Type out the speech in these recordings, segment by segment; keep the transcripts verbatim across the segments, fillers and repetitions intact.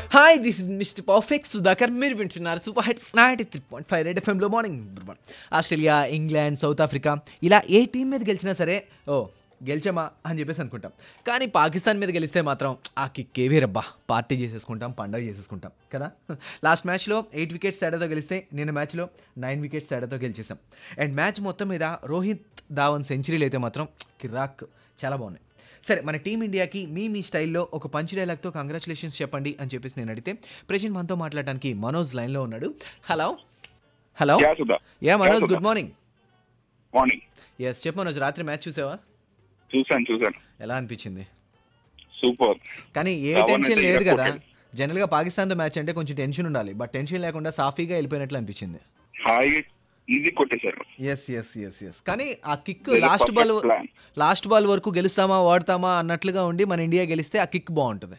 Hi this is mister perfect Sudhakar. మీరు వింటున్నారు super hits ninety three point five red ఎఫ్ఎంలో morning. Australia, England, South Africa ఇలా ఏ team మీద గెలిచినా సరే ఓ గెలిచామా అని చెప్పేసి అనుకుంటాం. కానీ పాకిస్తాన్ మీద గెలిస్తే మాత్రం ఆ కిక్కే వేరబ్బా, పార్టీ చేసేసుకుంటాం, పండగ చేసేసుకుంటాం కదా. లాస్ట్ మ్యాచ్లో ఎయిట్ వికెట్స్ తేడాతో గెలిస్తే నిన్న మ్యాచ్లో నైన్ వికెట్స్ తేడాతో గెలిచేసాం. అండ్ మ్యాచ్ మొత్తం మీద రోహిత్ ధావన్ సెంచరీలు అయితే మాత్రం కిరాక్, చాలా బాగున్నాయి. సరే, మన టీమిండియాకి మీ మీ స్టైల్లో ఒక పంచ్ డైలాగ్తో కంగ్రాచులేషన్స్ చెప్పండి అని చెప్పేసి నేను అడిగితే ప్రెజెంట్ మనతో మాట్లాడడానికి మనోజ్ లైన్లో ఉన్నాడు. Hello hello ya Manoj, good morning. Morning. Yes చెప్పు మనోజ్, రాత్రి మ్యాచ్ చూసావా? చూసాను చూసాను ఎలా అనిపించింది? సూపర్. కానీ ఏ టెన్షన్ లేదు కదా. జనరల్గా పాకిస్తాన్తో మ్యాచ్ అంటే కొంచెం టెన్షన్ ఉండాలి, బట్ టెన్షన్ లేకుండా సాఫీగా వెళ్ళిపోయినట్లు అనిపించింది. హాయిగా ఈజీ కొట్టేశారు. ఎస్ ఎస్ ఎస్ ఎస్ కానీ ఆ kick last ball last ball వరకు గెలుస్తామా వాడతామా అన్నట్లుగా ఉండి మన ఇండియా గెలిస్తే ఆ కిక్ బాగుంటుంది.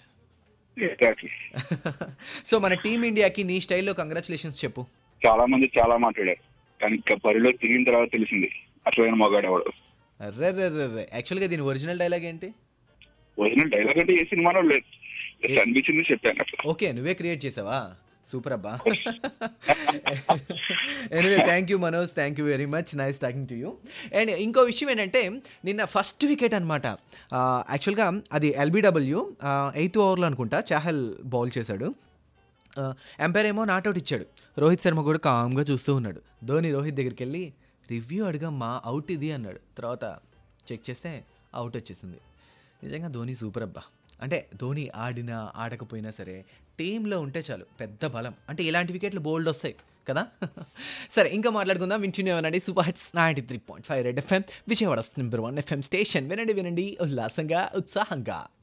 సో మన టీం ఇండియాకి నీ స్టైల్లో కంగ్రాచులేషన్స్ చెప్పు. చాలా మంది చాలా మాట్లాడారు, కానీ బరిలో దిగిన తర్వాత తెలిసింది అసలైన మగాడు ఎవడు. అర్రే రే రే రే యాక్చువల్గా దీని ఒరిజినల్ డైలాగ్ ఏంటి? ఒరిజినల్ డైలాగ్ అంటే ఏ సినిమాలో లేదు, అనిపించింది చెప్పాను అట్లా. ఓకే, నువ్వే క్రియేట్ చేసావా? సూపర్ అబ్బా. Anyway thank you Manoj, thank you very much, nice talking to you. And ఇంకో విషయం ఏంటంటే నిన్న ఫస్ట్ వికెట్ అనమాట. యాక్చువల్గా అది ఎల్బీడబ్ల్యూ ఎయిత్ ఓవర్లో అనుకుంటా చాహల్ బౌల్ చేశాడు. ఎంపైర్ ఏమో నాట్అవుట్ ఇచ్చాడు. రోహిత్ శర్మ కూడా కామ్గా చూస్తూ ఉన్నాడు. ధోని రోహిత్ దగ్గరికి వెళ్ళి రివ్యూ అడిగమ్మా, అవుట్ ఇది అన్నాడు. తర్వాత చెక్ చేస్తే అవుట్ వచ్చేసింది. నిజంగా ధోని సూపర్ అబ్బా. అంటే ధోని ఆడినా ఆడకపోయినా సరే టీంలో ఉంటే చాలు పెద్ద బలం. అంటే ఇలాంటి వికెట్లు బోల్డ్ వస్తాయి కదా. సరే, ఇంకా మాట్లాడుకుందాం. వింటున్నామనండి super hits ninety three point five red FM, Vijayawada number one FM station. వినండి వినండి ఉల్లాసంగా ఉత్సాహంగా.